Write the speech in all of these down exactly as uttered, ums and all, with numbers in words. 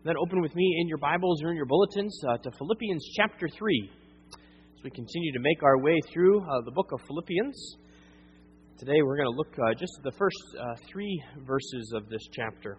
Then open with me in your Bibles or in your bulletins uh, to Philippians chapter three. As we continue to make our way through uh, the book of Philippians, today we're going to look uh, just at the first uh, three verses of this chapter.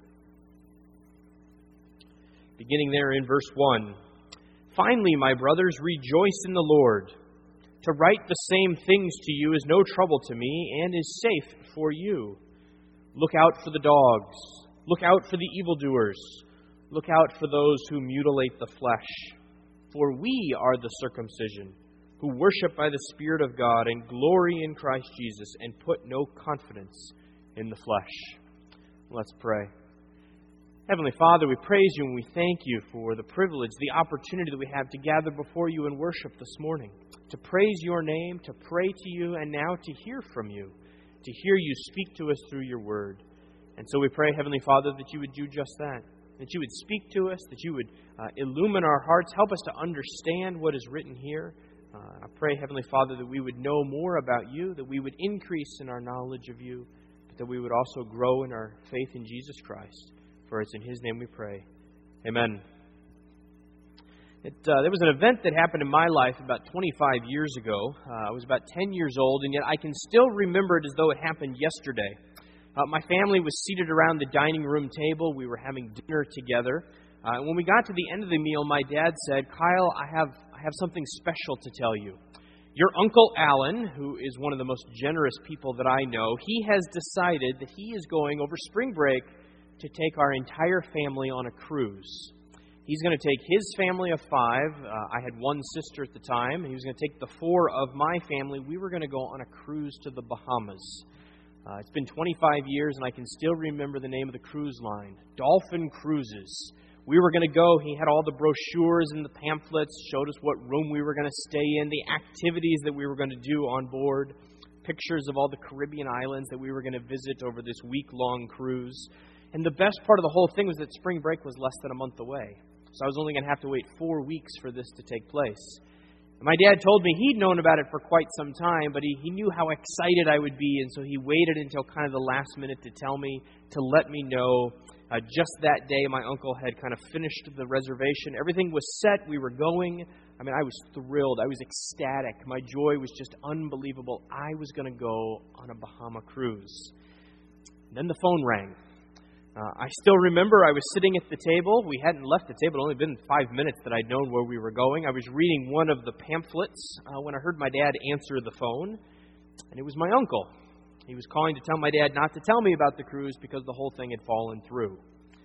Beginning there in verse one. Finally, my brothers, rejoice in the Lord. To write the same things to you is no trouble to me and is safe for you. Look out for the dogs. Look out for the evildoers. Look out for those who mutilate the flesh. For we are the circumcision, who worship by the Spirit of God and glory in Christ Jesus and put no confidence in the flesh. Let's pray. Heavenly Father, we praise you and we thank you for the privilege, the opportunity that we have to gather before you and worship this morning, to praise your name, to pray to you, and now to hear from you, to hear you speak to us through your word. And so we pray, Heavenly Father, that you would do just that, that you would speak to us, that you would uh, illumine our hearts, help us to understand what is written here. Uh, I pray, Heavenly Father, that we would know more about you, that we would increase in our knowledge of you, but that we would also grow in our faith in Jesus Christ. For it's in His name we pray. Amen. It, uh, there was an event that happened in my life about twenty-five years ago. Uh, I was about ten years old, and yet I can still remember it as though it happened yesterday. Uh, my family was seated around the dining room table. We were having dinner together. Uh, and when we got to the end of the meal, my dad said, "Kyle, I have I have something special to tell you. Your Uncle Alan, who is one of the most generous people that I know, he has decided that he is going over spring break to take our entire family on a cruise. He's going to take his family of five. Uh, I had one sister at the time. He was going to take the four of my family. We were going to go on a cruise to the Bahamas. Uh, it's been twenty-five years, and I can still remember the name of the cruise line, Dolphin Cruises. We were going to go. He had all the brochures and the pamphlets, showed us what room we were going to stay in, the activities that we were going to do on board, pictures of all the Caribbean islands that we were going to visit over this week-long cruise. And the best part of the whole thing was that spring break was less than a month away. So I was only going to have to wait four weeks for this to take place. And my dad told me he'd known about it for quite some time, but he, he knew how excited I would be, and so he waited until kind of the last minute to tell me, to let me know. Uh, just that day, my uncle had kind of finished the reservation. Everything was set. We were going. I mean, I was thrilled. I was ecstatic. My joy was just unbelievable. I was going to go on a Bahama cruise. Then the phone rang. Uh, I still remember I was sitting at the table. We hadn't left the table. It had only been five minutes that I'd known where we were going. I was reading one of the pamphlets uh, when I heard my dad answer the phone. And it was my uncle. He was calling to tell my dad not to tell me about the cruise because the whole thing had fallen through.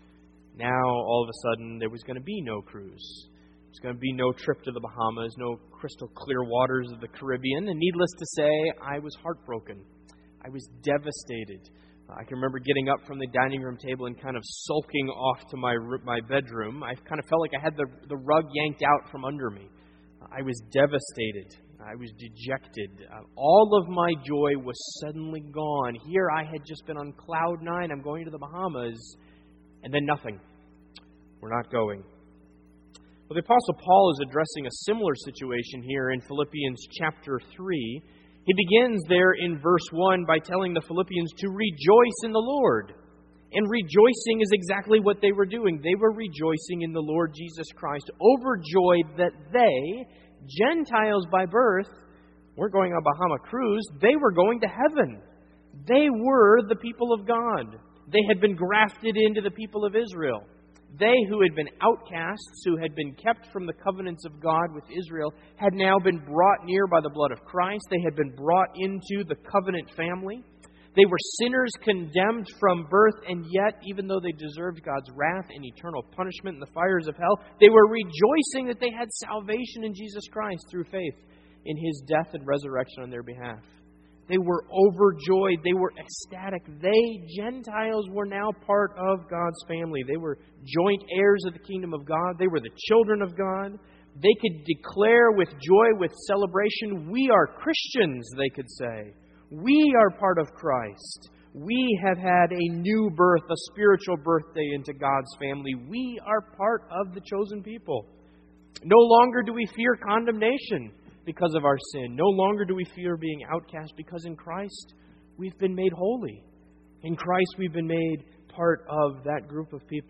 Now, all of a sudden, there was going to be no cruise. There was going to be no trip to the Bahamas, no crystal clear waters of the Caribbean. And needless to say, I was heartbroken. I was devastated. I can remember getting up from the dining room table and kind of sulking off to my my bedroom. I kind of felt like I had the, the rug yanked out from under me. I was devastated. I was dejected. Uh, all of my joy was suddenly gone. Here I had just been on cloud nine. I'm going to the Bahamas. And then nothing. We're not going. Well, the Apostle Paul is addressing a similar situation here in Philippians chapter three. He begins there in verse one by telling the Philippians to rejoice in the Lord. And rejoicing is exactly what they were doing. They were rejoicing in the Lord Jesus Christ, overjoyed that they, Gentiles by birth, weren't going on a Bahama cruise. They were going to heaven. They were the people of God. They had been grafted into the people of Israel. They who had been outcasts, who had been kept from the covenants of God with Israel, had now been brought near by the blood of Christ. They had been brought into the covenant family. They were sinners condemned from birth, and yet, even though they deserved God's wrath and eternal punishment in the fires of hell, they were rejoicing that they had salvation in Jesus Christ through faith in His death and resurrection on their behalf. They were overjoyed. They were ecstatic. They, Gentiles, were now part of God's family. They were joint heirs of the kingdom of God. They were the children of God. They could declare with joy, with celebration, we are Christians, they could say. We are part of Christ. We have had a new birth, a spiritual birthday into God's family. We are part of the chosen people. No longer do we fear condemnation because of our sin. No longer do we fear being outcast because in Christ we've been made holy. In Christ we've been made part of that group of people who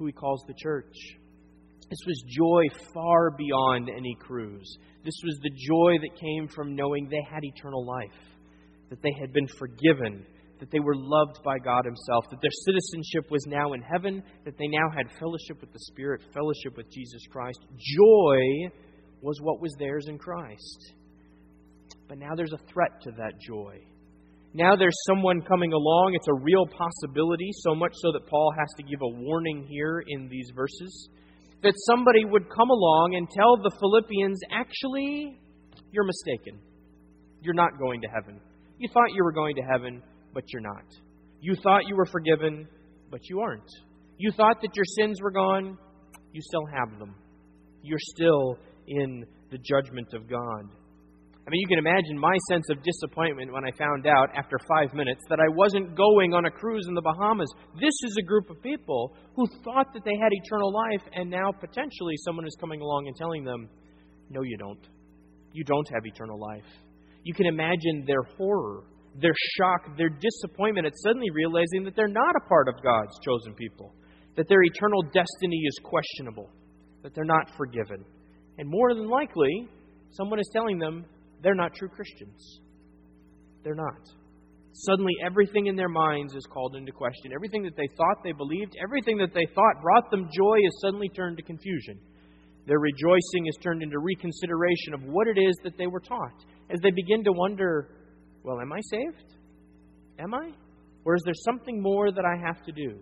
who he calls the church. This was joy far beyond any cruise. This was the joy that came from knowing they had eternal life, that they had been forgiven, that they were loved by God himself, that their citizenship was now in heaven, that they now had fellowship with the Spirit, fellowship with Jesus Christ. Joy was what was theirs in Christ. But now there's a threat to that joy. Now there's someone coming along. It's a real possibility, so much so that Paul has to give a warning here in these verses, that somebody would come along and tell the Philippians, actually, you're mistaken. You're not going to heaven. You thought you were going to heaven, but you're not. You thought you were forgiven, but you aren't. You thought that your sins were gone. You still have them. You're still in the judgment of God. I mean, you can imagine my sense of disappointment when I found out after five minutes that I wasn't going on a cruise in the Bahamas. This is a group of people who thought that they had eternal life, and now potentially someone is coming along and telling them, no, you don't. You don't have eternal life. You can imagine their horror, their shock, their disappointment at suddenly realizing that they're not a part of God's chosen people, that their eternal destiny is questionable, that they're not forgiven. And more than likely, someone is telling them they're not true Christians. They're not. Suddenly, everything in their minds is called into question. Everything that they thought they believed, everything that they thought brought them joy is suddenly turned to confusion. Their rejoicing is turned into reconsideration of what it is that they were taught, as they begin to wonder, well, am I saved? Am I? Or is there something more that I have to do?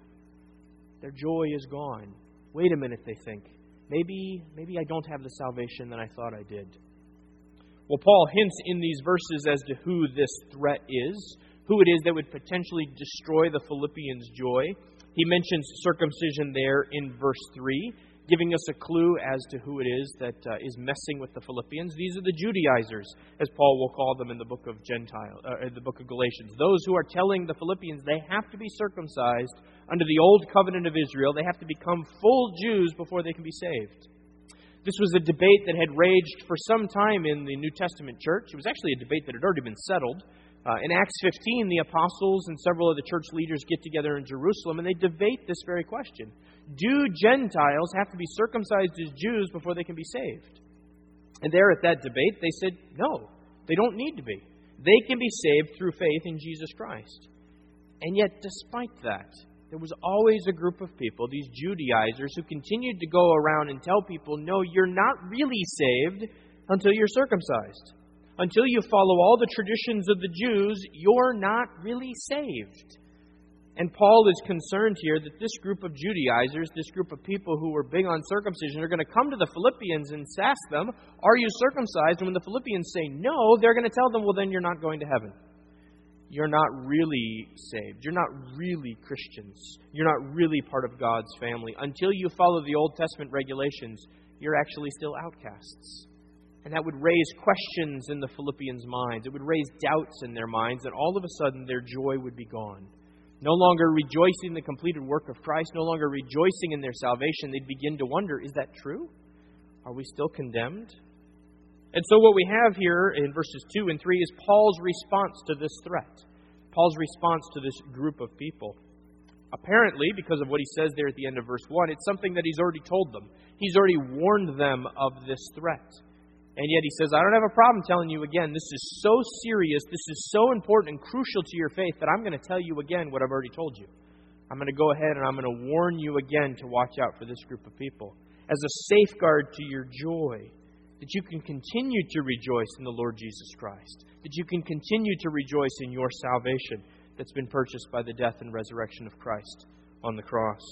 Their joy is gone. Wait a minute, they think. Maybe, maybe I don't have the salvation that I thought I did. Well, Paul hints in these verses as to who this threat is, who it is that would potentially destroy the Philippians' joy. He mentions circumcision there in verse three, giving us a clue as to who it is that uh, is messing with the Philippians. These are the Judaizers, as Paul will call them in the book of Gentile, uh, in the book of Galatians. Those who are telling the Philippians they have to be circumcised under the old covenant of Israel. They have to become full Jews before they can be saved. This was a debate that had raged for some time in the New Testament church. It was actually a debate that had already been settled. Uh, in Acts fifteen, the apostles and several of the church leaders get together in Jerusalem and they debate this very question. Do Gentiles have to be circumcised as Jews before they can be saved? And there at that debate, they said, no, they don't need to be. They can be saved through faith in Jesus Christ. And yet, despite that, there was always a group of people, these Judaizers, who continued to go around and tell people, no, you're not really saved until you're circumcised. Until you follow all the traditions of the Jews, you're not really saved. And Paul is concerned here that this group of Judaizers, this group of people who were big on circumcision, are going to come to the Philippians and ask them, are you circumcised? And when the Philippians say no, they're going to tell them, well, then you're not going to heaven. You're not really saved. You're not really Christians. You're not really part of God's family. Until you follow the Old Testament regulations, you're actually still outcasts. And that would raise questions in the Philippians' minds. It would raise doubts in their minds, and all of a sudden their joy would be gone. No longer rejoicing in the completed work of Christ, no longer rejoicing in their salvation, they'd begin to wonder, is that true? Are we still condemned? And so what we have here in verses two and three is Paul's response to this threat. Paul's response to this group of people. Apparently, because of what he says there at the end of verse one, it's something that he's already told them. He's already warned them of this threat. And yet he says, I don't have a problem telling you again, this is so serious, this is so important and crucial to your faith that I'm going to tell you again what I've already told you. I'm going to go ahead and I'm going to warn you again to watch out for this group of people as a safeguard to your joy, that you can continue to rejoice in the Lord Jesus Christ, that you can continue to rejoice in your salvation that's been purchased by the death and resurrection of Christ on the cross.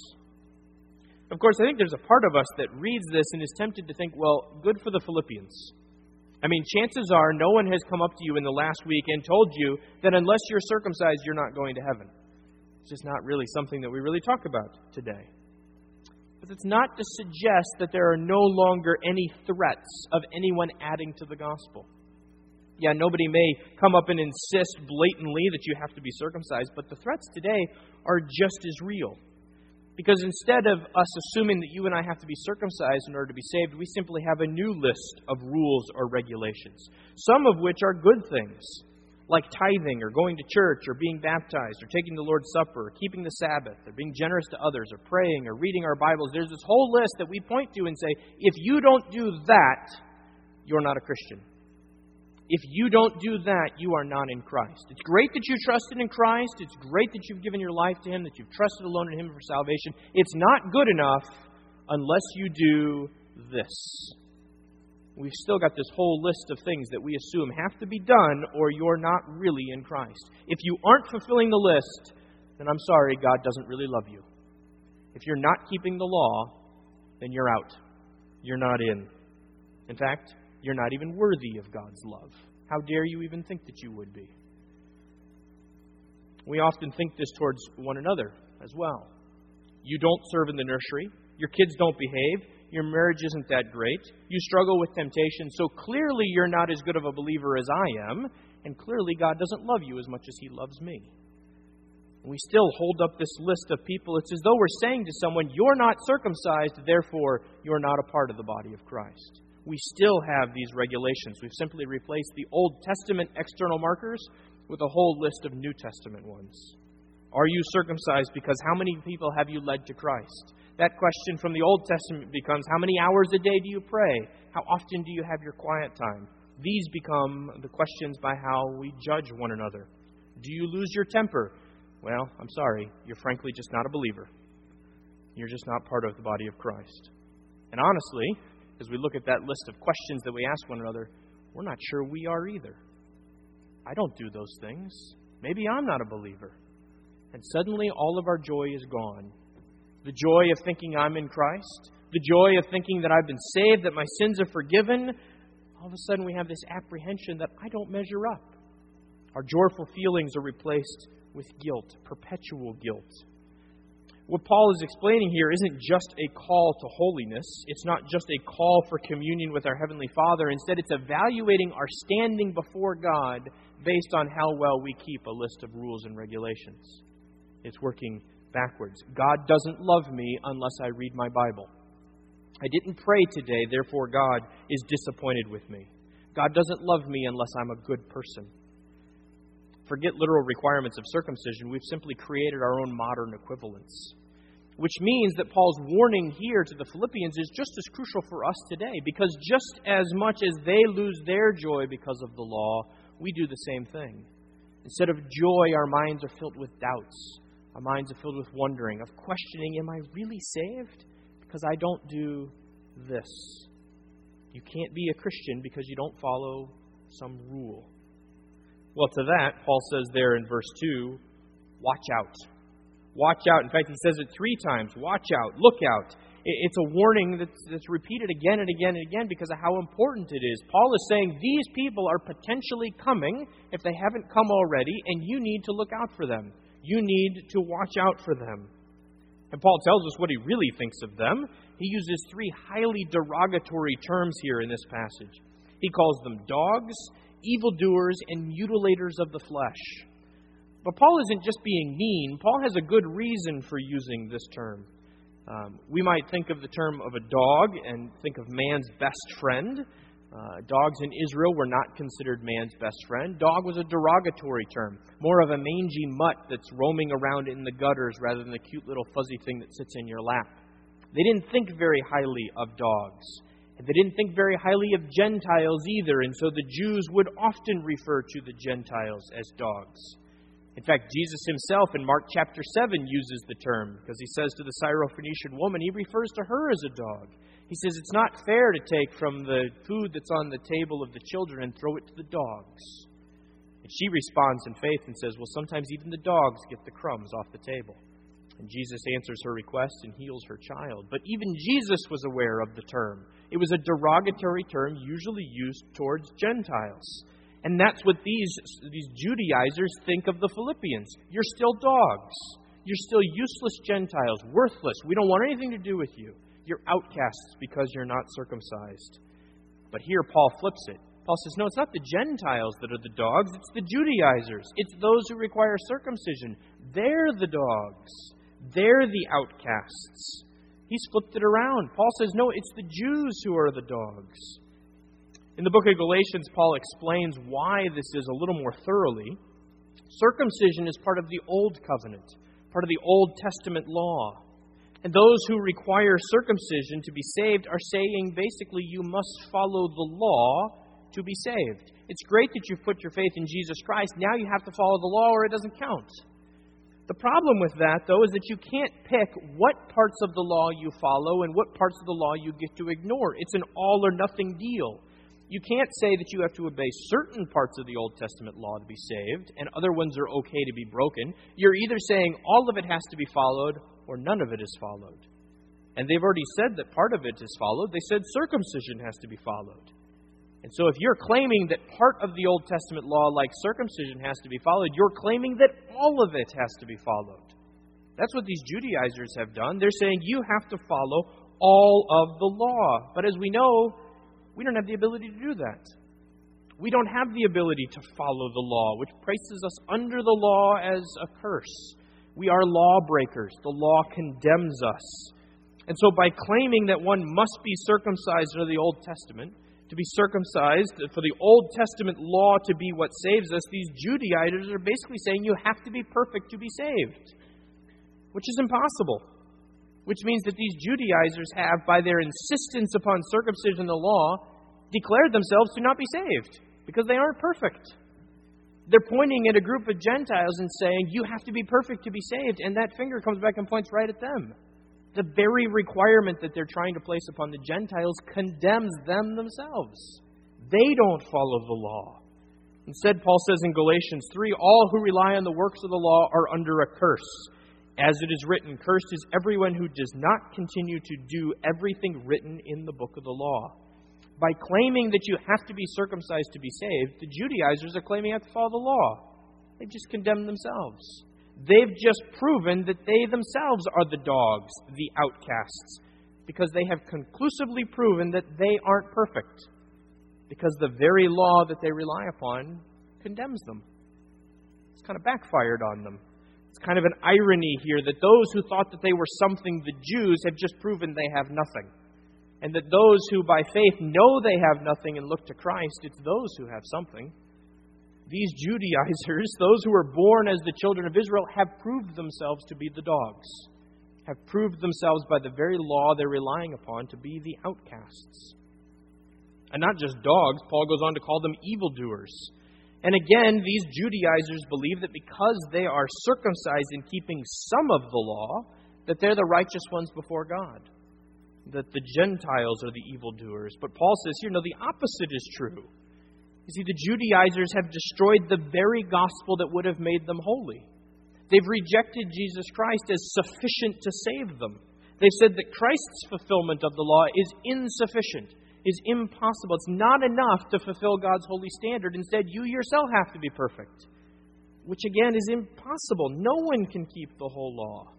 Of course, I think there's a part of us that reads this and is tempted to think, well, good for the Philippians. I mean, chances are no one has come up to you in the last week and told you that unless you're circumcised, you're not going to heaven. It's just not really something that we really talk about today. But it's not to suggest that there are no longer any threats of anyone adding to the gospel. Yeah, nobody may come up and insist blatantly that you have to be circumcised, but the threats today are just as real. Because instead of us assuming that you and I have to be circumcised in order to be saved, we simply have a new list of rules or regulations, some of which are good things. like tithing or going to church or being baptized or taking the Lord's Supper or keeping the Sabbath or being generous to others or praying or reading our Bibles. There's this whole list that we point to and say, if you don't do that, you're not a Christian. If you don't do that, you are not in Christ. It's great that you trusted in Christ. It's great that you've given your life to Him, that you've trusted alone in Him for salvation. It's not good enough unless you do this. We've still got this whole list of things that we assume have to be done or you're not really in Christ. If you aren't fulfilling the list, then I'm sorry, God doesn't really love you. If you're not keeping the law, then you're out. You're not in. In fact, you're not even worthy of God's love. How dare you even think that you would be? We often think this towards one another as well. You don't serve in the nursery. Your kids don't behave. Your marriage isn't that great. You struggle with temptation. So clearly you're not as good of a believer as I am. And clearly God doesn't love you as much as He loves me. We still hold up this list of people. It's as though we're saying to someone, you're not circumcised, therefore you're not a part of the body of Christ. We still have these regulations. We've simply replaced the Old Testament external markers with a whole list of New Testament ones. Are you circumcised? Because how many people have you led to Christ? That question from the Old Testament becomes, how many hours a day do you pray? How often do you have your quiet time? These become the questions by how we judge one another. Do you lose your temper? Well, I'm sorry, you're frankly just not a believer. You're just not part of the body of Christ. And honestly, as we look at that list of questions that we ask one another, we're not sure we are either. I don't do those things. Maybe I'm not a believer. And suddenly all of our joy is gone. The joy of thinking I'm in Christ, the joy of thinking that I've been saved, that my sins are forgiven, all of a sudden we have this apprehension that I don't measure up. Our joyful feelings are replaced with guilt, perpetual guilt. What Paul is explaining here isn't just a call to holiness. It's not just a call for communion with our Heavenly Father. Instead, it's evaluating our standing before God based on how well we keep a list of rules and regulations. It's working backwards. God doesn't love me unless I read my Bible. I didn't pray today, therefore God is disappointed with me. God doesn't love me unless I'm a good person. Forget literal requirements of circumcision. We've simply created our own modern equivalents. Which means that Paul's warning here to the Philippians is just as crucial for us today. Because just as much as they lose their joy because of the law, we do the same thing. Instead of joy, our minds are filled with doubts. Our minds are filled with wondering, of questioning, am I really saved? Because I don't do this. You can't be a Christian because you don't follow some rule. Well, to that, Paul says there in verse two, watch out. Watch out. In fact, he says it three times. Watch out. Look out. It's a warning that's, that's repeated again and again and again because of how important it is. Paul is saying these people are potentially coming if they haven't come already, and you need to look out for them. You need to watch out for them. And Paul tells us what he really thinks of them. He uses three highly derogatory terms here in this passage. He calls them dogs, evildoers, and mutilators of the flesh. But Paul isn't just being mean. Paul has a good reason for using this term. Um, we might think of the term of a dog and think of man's best friend. Uh, dogs in Israel were not considered man's best friend. Dog was a derogatory term, more of a mangy mutt that's roaming around in the gutters rather than the cute little fuzzy thing that sits in your lap. They didn't think very highly of dogs. And they didn't think very highly of Gentiles either, and so the Jews would often refer to the Gentiles as dogs. In fact, Jesus himself in Mark chapter seven uses the term because he says to the Syrophoenician woman, he refers to her as a dog. He says it's not fair to take from the food that's on the table of the children and throw it to the dogs. And she responds in faith and says, well, sometimes even the dogs get the crumbs off the table. And Jesus answers her request and heals her child. But even Jesus was aware of the term. It was a derogatory term usually used towards Gentiles. And that's what these, these Judaizers think of the Philippians. You're still dogs. You're still useless Gentiles, worthless. We don't want anything to do with you. You're outcasts because you're not circumcised. But here Paul flips it. Paul says, no, it's not the Gentiles that are the dogs. It's the Judaizers. It's those who require circumcision. They're the dogs. They're the outcasts. He's flipped it around. Paul says, no, it's the Jews who are the dogs. In the book of Galatians, Paul explains why this is a little more thoroughly. Circumcision is part of the Old Covenant, part of the Old Testament law. And those who require circumcision to be saved are saying basically you must follow the law to be saved. It's great that you've put your faith in Jesus Christ. Now you have to follow the law or it doesn't count. The problem with that, though, is that you can't pick what parts of the law you follow and what parts of the law you get to ignore. It's an all or nothing deal. You can't say that you have to obey certain parts of the Old Testament law to be saved and other ones are okay to be broken. You're either saying all of it has to be followed or none of it is followed. And they've already said that part of it is followed. They said circumcision has to be followed. And so if you're claiming that part of the Old Testament law, like circumcision, has to be followed, you're claiming that all of it has to be followed. That's what these Judaizers have done. They're saying you have to follow all of the law. But as we know, we don't have the ability to do that. We don't have the ability to follow the law, which places us under the law as a curse. We are lawbreakers. The law condemns us. And so by claiming that one must be circumcised under the Old Testament, to be circumcised, for the Old Testament law to be what saves us, these Judaizers are basically saying you have to be perfect to be saved, which is impossible. Which means that these Judaizers have, by their insistence upon circumcision in the law, declared themselves to not be saved, because they aren't perfect. They're pointing at a group of Gentiles and saying, you have to be perfect to be saved, and that finger comes back and points right at them. The very requirement that they're trying to place upon the Gentiles condemns them themselves. They don't follow the law. Instead, Paul says in Galatians three, all who rely on the works of the law are under a curse. As it is written, cursed is everyone who does not continue to do everything written in the book of the law. By claiming that you have to be circumcised to be saved, the Judaizers are claiming you have to follow the law. They just condemn themselves. They've just proven that they themselves are the dogs, the outcasts, because they have conclusively proven that they aren't perfect, because the very law that they rely upon condemns them. It's kind of backfired on them. It's kind of an irony here that those who thought that they were something, the Jews, have just proven they have nothing. And that those who by faith know they have nothing and look to Christ, it's those who have something. These Judaizers, those who were born as the children of Israel, have proved themselves to be the dogs, have proved themselves by the very law they're relying upon to be the outcasts. And not just dogs, Paul goes on to call them evildoers. And again, these Judaizers believe that because they are circumcised in keeping some of the law, that they're the righteous ones before God, that the Gentiles are the evildoers. But Paul says here, no, the opposite is true. You see, the Judaizers have destroyed the very gospel that would have made them holy. They've rejected Jesus Christ as sufficient to save them. They've said that Christ's fulfillment of the law is insufficient, is impossible. It's not enough to fulfill God's holy standard. Instead, you yourself have to be perfect, which again is impossible. No one can keep the whole law.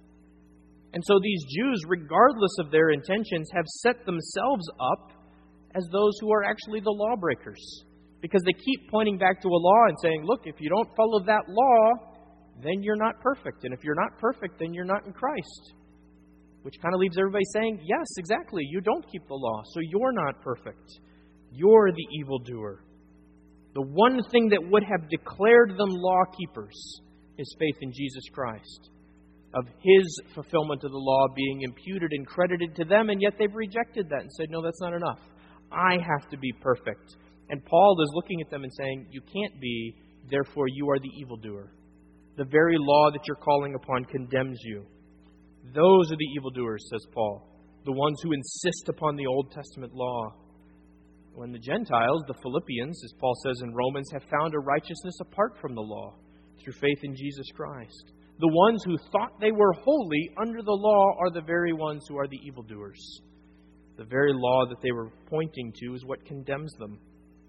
And so these Jews, regardless of their intentions, have set themselves up as those who are actually the lawbreakers. Because they keep pointing back to a law and saying, look, if you don't follow that law, then you're not perfect. And if you're not perfect, then you're not in Christ. Which kind of leaves everybody saying, yes, exactly, you don't keep the law, so you're not perfect. You're the evildoer. The one thing that would have declared them law keepers is faith in Jesus Christ, of His fulfillment of the law being imputed and credited to them, and yet they've rejected that and said, no, that's not enough. I have to be perfect. And Paul is looking at them and saying, you can't be, therefore you are the evildoer. The very law that you're calling upon condemns you. Those are the evildoers, says Paul, the ones who insist upon the Old Testament law. When the Gentiles, the Philippians, as Paul says in Romans, have found a righteousness apart from the law, through faith in Jesus Christ. The ones who thought they were holy under the law are the very ones who are the evildoers. The very law that they were pointing to is what condemns them.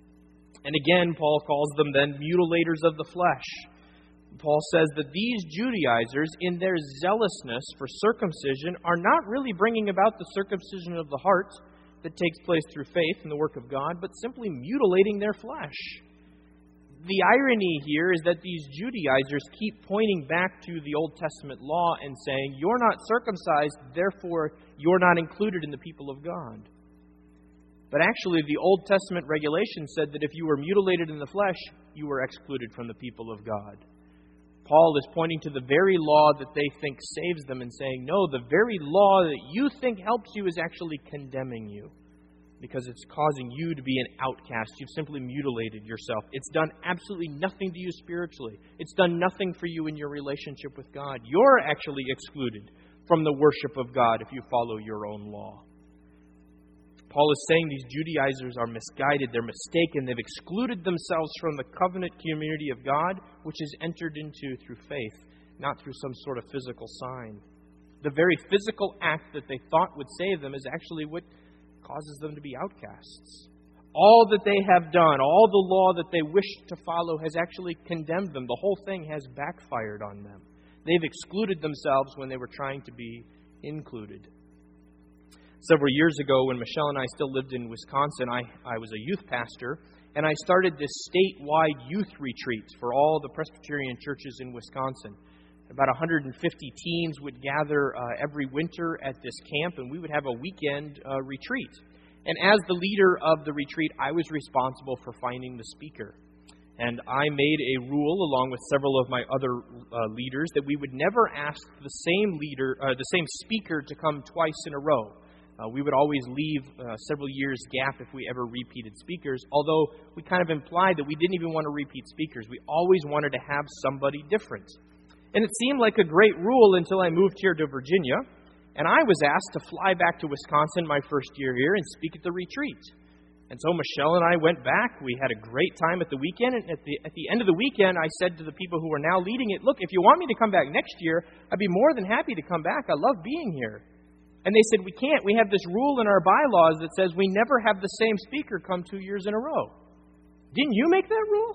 And again, Paul calls them then mutilators of the flesh. Paul says that these Judaizers, in their zealousness for circumcision, are not really bringing about the circumcision of the heart that takes place through faith in the work of God, but simply mutilating their flesh. The irony here is that these Judaizers keep pointing back to the Old Testament law and saying, you're not circumcised, therefore you're not included in the people of God. But actually, the Old Testament regulation said that if you were mutilated in the flesh, you were excluded from the people of God. Paul is pointing to the very law that they think saves them and saying, no, the very law that you think helps you is actually condemning you because it's causing you to be an outcast. You've simply mutilated yourself. It's done absolutely nothing to you spiritually. It's done nothing for you in your relationship with God. You're actually excluded from the worship of God if you follow your own law. Paul is saying these Judaizers are misguided, they're mistaken, they've excluded themselves from the covenant community of God, which is entered into through faith, not through some sort of physical sign. The very physical act that they thought would save them is actually what causes them to be outcasts. All that they have done, all the law that they wish to follow has actually condemned them. The whole thing has backfired on them. They've excluded themselves when they were trying to be included. Several years ago, when Michelle and I still lived in Wisconsin, I, I was a youth pastor, and I started this statewide youth retreat for all the Presbyterian churches in Wisconsin. About one hundred fifty teens would gather uh, every winter at this camp, and we would have a weekend uh, retreat. And as the leader of the retreat, I was responsible for finding the speaker. And I made a rule, along with several of my other uh, leaders, that we would never ask the same leader, uh, the same speaker, to come twice in a row. Uh, we would always leave uh, several years gap if we ever repeated speakers, although we kind of implied that we didn't even want to repeat speakers. We always wanted to have somebody different. And it seemed like a great rule until I moved here to Virginia, and I was asked to fly back to Wisconsin my first year here and speak at the retreat. And so Michelle and I went back. We had a great time at the weekend, and at the, at the end of the weekend, I said to the people who were now leading it, look, if you want me to come back next year, I'd be more than happy to come back. I love being here. And they said, we can't. We have this rule in our bylaws that says we never have the same speaker come two years in a row. Didn't you make that rule?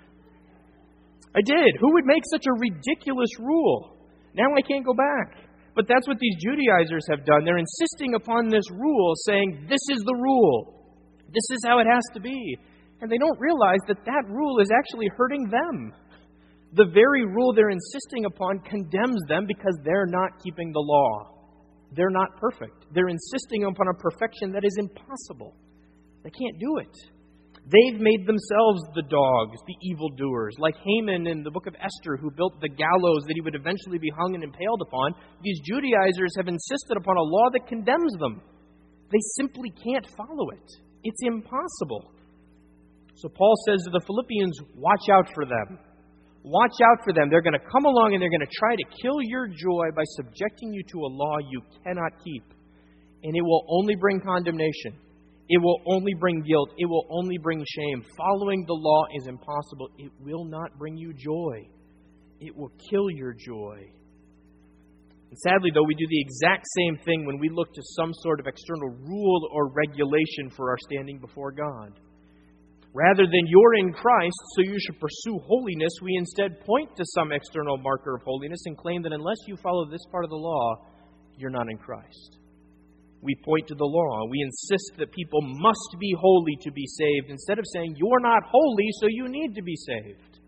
I did. Who would make such a ridiculous rule? Now I can't go back. But that's what these Judaizers have done. They're insisting upon this rule, saying, this is the rule. This is how it has to be. And they don't realize that that rule is actually hurting them. The very rule they're insisting upon condemns them because they're not keeping the law. They're not perfect. They're insisting upon a perfection that is impossible. They can't do it. They've made themselves the dogs, the evildoers, like Haman in the book of Esther, who built the gallows that he would eventually be hung and impaled upon. These Judaizers have insisted upon a law that condemns them. They simply can't follow it. It's impossible. So Paul says to the Philippians, watch out for them. Watch out for them. They're going to come along and they're going to try to kill your joy by subjecting you to a law you cannot keep. And it will only bring condemnation. It will only bring guilt. It will only bring shame. Following the law is impossible. It will not bring you joy. It will kill your joy. And sadly, though, we do the exact same thing when we look to some sort of external rule or regulation for our standing before God. Rather than you're in Christ, so you should pursue holiness, we instead point to some external marker of holiness and claim that unless you follow this part of the law, you're not in Christ. We point to the law. We insist that people must be holy to be saved, instead of saying, you're not holy, so you need to be saved.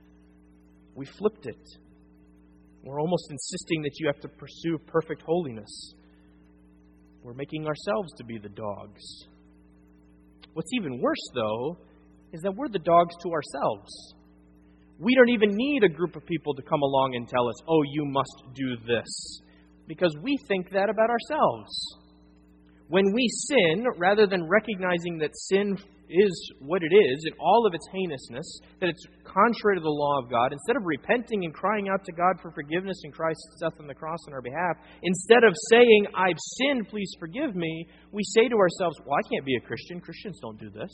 We flipped it. We're almost insisting that you have to pursue perfect holiness. We're making ourselves to be the dogs. What's even worse, though, is that we're the dogs to ourselves. We don't even need a group of people to come along and tell us, oh, you must do this, because we think that about ourselves. When we sin, rather than recognizing that sin is what it is in all of its heinousness, that it's contrary to the law of God, instead of repenting and crying out to God for forgiveness in Christ's death on the cross on our behalf, instead of saying, I've sinned, please forgive me, we say to ourselves, well, I can't be a Christian. Christians don't do this.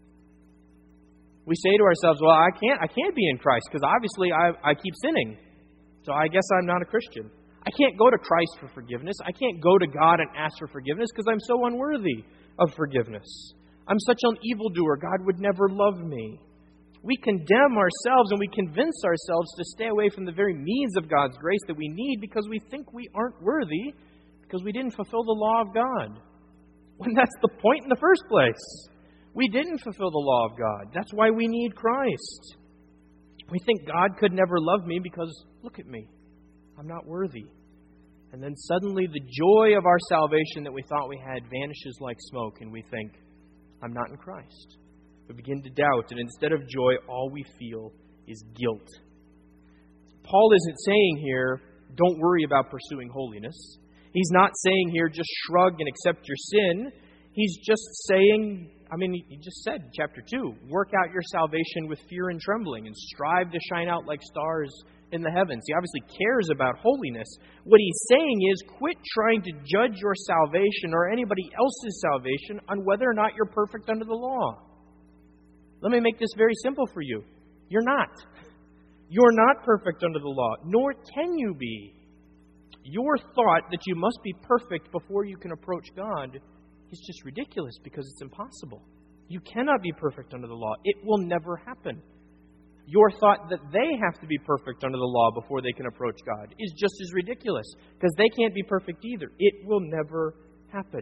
We say to ourselves, well, I can't I can't be in Christ because obviously I, I keep sinning. So I guess I'm not a Christian. I can't go to Christ for forgiveness. I can't go to God and ask for forgiveness because I'm so unworthy of forgiveness. I'm such an evildoer. God would never love me. We condemn ourselves and we convince ourselves to stay away from the very means of God's grace that we need because we think we aren't worthy because we didn't fulfill the law of God. When that's the point in the first place. We didn't fulfill the law of God. That's why we need Christ. We think God could never love me because, look at me, I'm not worthy. And then suddenly the joy of our salvation that we thought we had vanishes like smoke and we think, I'm not in Christ. We begin to doubt, and instead of joy, all we feel is guilt. Paul isn't saying here, don't worry about pursuing holiness. He's not saying here, just shrug and accept your sin. He's just saying, I mean, he just said, chapter two, work out your salvation with fear and trembling and strive to shine out like stars in the heavens. He obviously cares about holiness. What he's saying is, quit trying to judge your salvation or anybody else's salvation on whether or not you're perfect under the law. Let me make this very simple for you. You're not. You're not perfect under the law, nor can you be. Your thought that you must be perfect before you can approach God is just ridiculous because it's impossible. You cannot be perfect under the law. It will never happen. Your thought that they have to be perfect under the law before they can approach God is just as ridiculous because they can't be perfect either. It will never happen.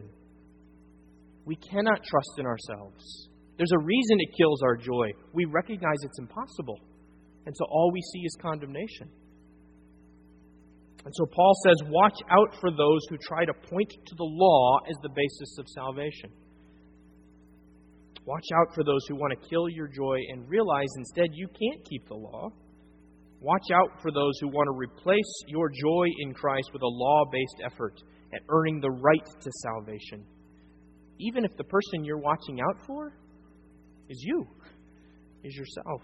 We cannot trust in ourselves. There's a reason it kills our joy. We recognize it's impossible. And so all we see is condemnation. And so Paul says, watch out for those who try to point to the law as the basis of salvation. Watch out for those who want to kill your joy and realize instead you can't keep the law. Watch out for those who want to replace your joy in Christ with a law-based effort at earning the right to salvation. Even if the person you're watching out for is you, is yourself.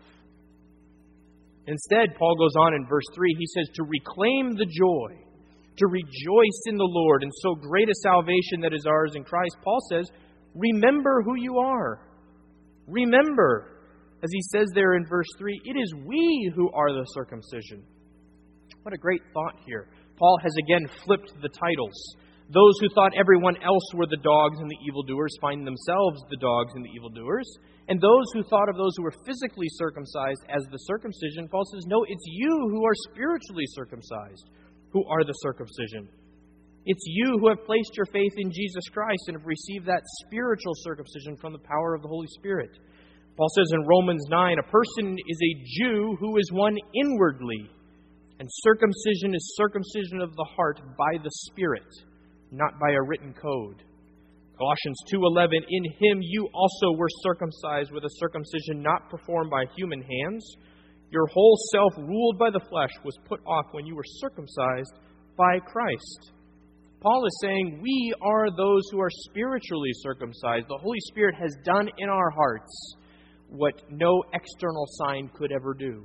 Instead, Paul goes on in verse three, he says, to reclaim the joy, to rejoice in the Lord, and so great a salvation that is ours in Christ. Paul says, remember who you are. Remember, as he says there in verse three, it is we who are the circumcision. What a great thought here. Paul has again flipped the titles. Those who thought everyone else were the dogs and the evildoers find themselves the dogs and the evildoers. And those who thought of those who were physically circumcised as the circumcision, Paul says, no, it's you who are spiritually circumcised who are the circumcision. It's you who have placed your faith in Jesus Christ and have received that spiritual circumcision from the power of the Holy Spirit. Paul says in Romans nine, a person is a Jew who is one inwardly, and circumcision is circumcision of the heart by the Spirit, not by a written code. Colossians two eleven, in him you also were circumcised with a circumcision not performed by human hands. Your whole self, ruled by the flesh, was put off when you were circumcised by Christ. Paul is saying we are those who are spiritually circumcised. The Holy Spirit has done in our hearts what no external sign could ever do.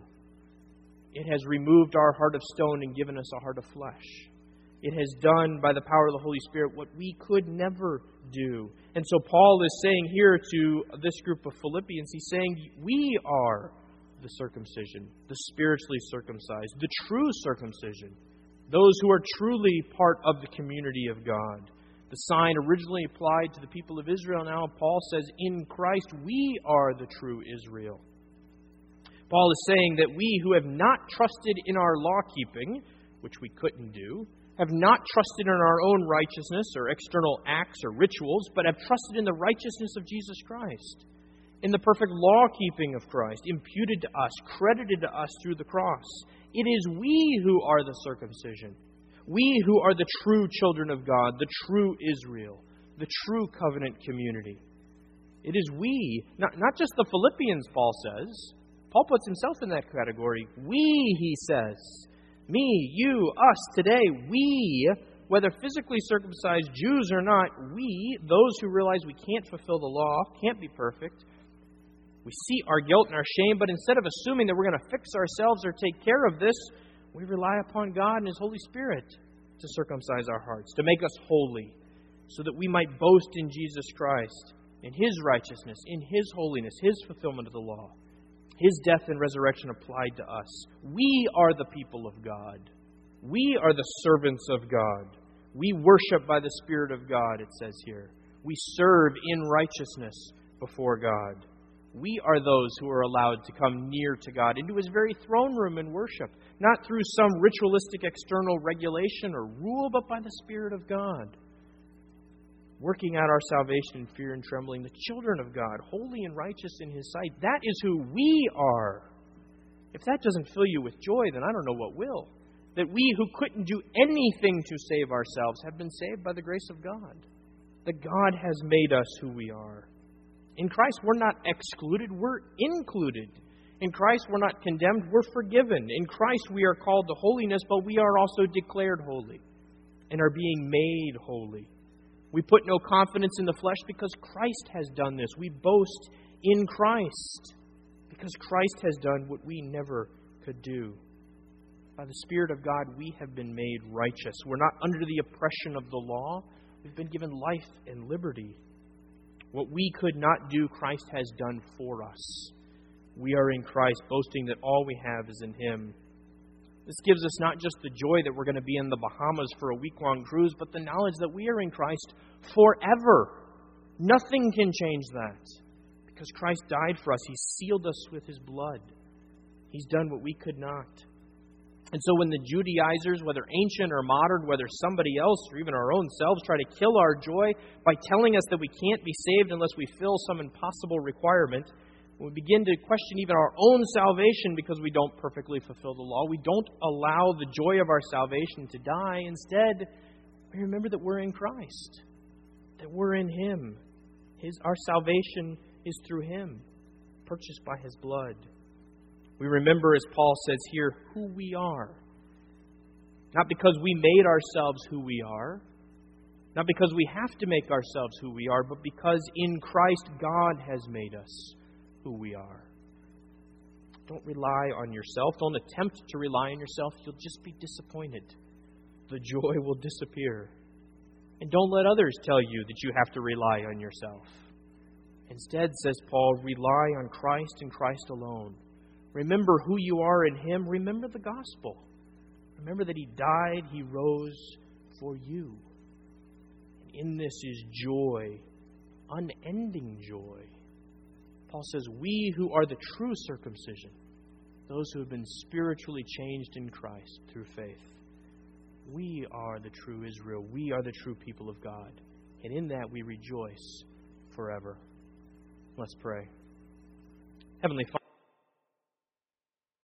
It has removed our heart of stone and given us a heart of flesh. It has done, by the power of the Holy Spirit, what we could never do. And so Paul is saying here to this group of Philippians, he's saying, we are the circumcision, the spiritually circumcised, the true circumcision, those who are truly part of the community of God. The sign originally applied to the people of Israel. Now Paul says, in Christ we are the true Israel. Paul is saying that we who have not trusted in our law-keeping, which we couldn't do, have not trusted in our own righteousness or external acts or rituals, but have trusted in the righteousness of Jesus Christ, in the perfect law-keeping of Christ, imputed to us, credited to us through the cross. It is we who are the circumcision. We who are the true children of God, the true Israel, the true covenant community. It is we, not, not just the Philippians, Paul says. Paul puts himself in that category. We, he says. Me, you, us, today, we, whether physically circumcised Jews or not, we, those who realize we can't fulfill the law, can't be perfect, we see our guilt and our shame, but instead of assuming that we're going to fix ourselves or take care of this, we rely upon God and His Holy Spirit to circumcise our hearts, to make us holy, so that we might boast in Jesus Christ, in His righteousness, in His holiness, His fulfillment of the law. His death and resurrection applied to us. We are the people of God. We are the servants of God. We worship by the Spirit of God, it says here. We serve in righteousness before God. We are those who are allowed to come near to God, into His very throne room and worship, not through some ritualistic external regulation or rule, but by the Spirit of God. Working out our salvation in fear and trembling, the children of God, holy and righteous in His sight. That is who we are. If that doesn't fill you with joy, then I don't know what will. That we who couldn't do anything to save ourselves have been saved by the grace of God. That God has made us who we are. In Christ, we're not excluded, we're included. In Christ, we're not condemned, we're forgiven. In Christ, we are called to holiness, but we are also declared holy and are being made holy. We put no confidence in the flesh because Christ has done this. We boast in Christ because Christ has done what we never could do. By the Spirit of God, we have been made righteous. We're not under the oppression of the law. We've been given life and liberty. What we could not do, Christ has done for us. We are in Christ, boasting that all we have is in Him. This gives us not just the joy that we're going to be in the Bahamas for a week-long cruise, but the knowledge that we are in Christ forever. Nothing can change that. Because Christ died for us. He sealed us with His blood. He's done what we could not. And so when the Judaizers, whether ancient or modern, whether somebody else or even our own selves, try to kill our joy by telling us that we can't be saved unless we fill some impossible requirement, when we begin to question even our own salvation because we don't perfectly fulfill the law, we don't allow the joy of our salvation to die. Instead, we remember that we're in Christ, that we're in Him. His, our salvation is through Him, purchased by His blood. We remember, as Paul says here, who we are. Not because we made ourselves who we are, not because we have to make ourselves who we are, but because in Christ God has made us who we are. Don't rely on yourself. Don't attempt to rely on yourself. You'll just be disappointed. The joy will disappear. And don't let others tell you that you have to rely on yourself. Instead, says Paul, rely on Christ and Christ alone. Remember who you are in Him. Remember the gospel. Remember that He died, He rose for you. And in this is joy, unending joy. Paul says, we who are the true circumcision, those who have been spiritually changed in Christ through faith, we are the true Israel. We are the true people of God. And in that we rejoice forever. Let's pray. Heavenly Father,